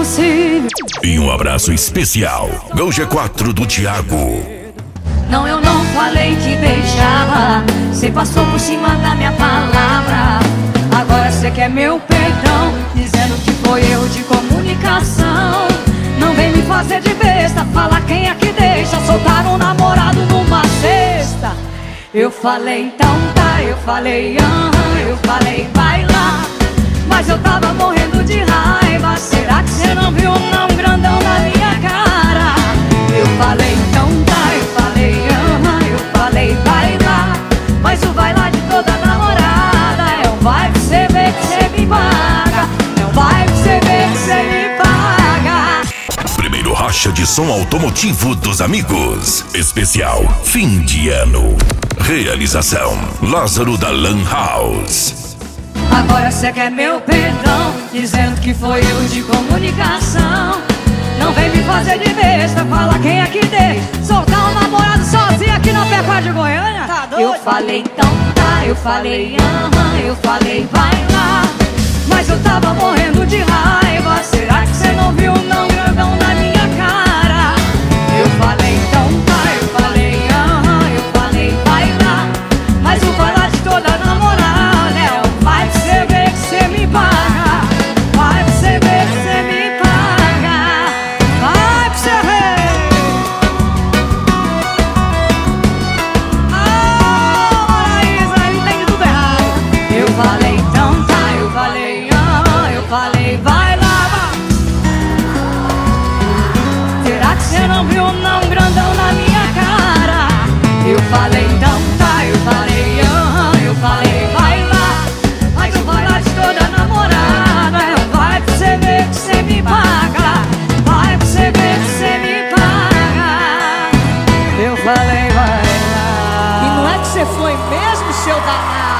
impossível. E um abraço especial, Gol G4 do Thiago. Não, eu não falei que deixava, cê passou por cima da minha palavra. Agora cê quer meu perdão, dizendo que foi erro de comunicação. Não vem me fazer de besta, falar quem é que deixa soltar um namorado numa sexta. Eu falei então tá, eu falei eu falei vai lá. Mas eu tava morrendo de raiva, será que cê não viu não grandão na minha cara? Eu falei então tá, eu falei vai lá. Mas o vai lá de toda namorada é um vai que cê vê que cê me paga. É um vai que cê vê que cê me paga. Primeiro racha de som automotivo dos amigos. Especial fim de ano. Realização Lázaro da Lan House. Agora cê quer meu perdão, dizendo que foi erro de comunicação. Não vem me fazer de besta, fala quem é que deixa soltar um namorado sozinho aqui na Pecuária de Goiânia. Tá doido? Eu falei então tá, eu falei vai lá. Mas eu tava morrendo de raiva, será que cê não viu não grandão na minha cara? Eu falei então tá, eu falei vai lá. Mas o vai lá de toda namorada é um vai que cê vê que cê me paga. Vai que cê vê que cê me paga. Vai que cê vê. Maraísa, ele tem tudo errado. Eu falei então tá, eu falei vai lá. Será que cê não viu não grandão na minha cara? Eu falei então tá, eu falei vai lá. Mas o vai lá de toda namorada é um vai que cê vê que cê me paga. Vai que cê vê que cê me paga. Eu falei vai lá. E não é que você foi mesmo, seu danado?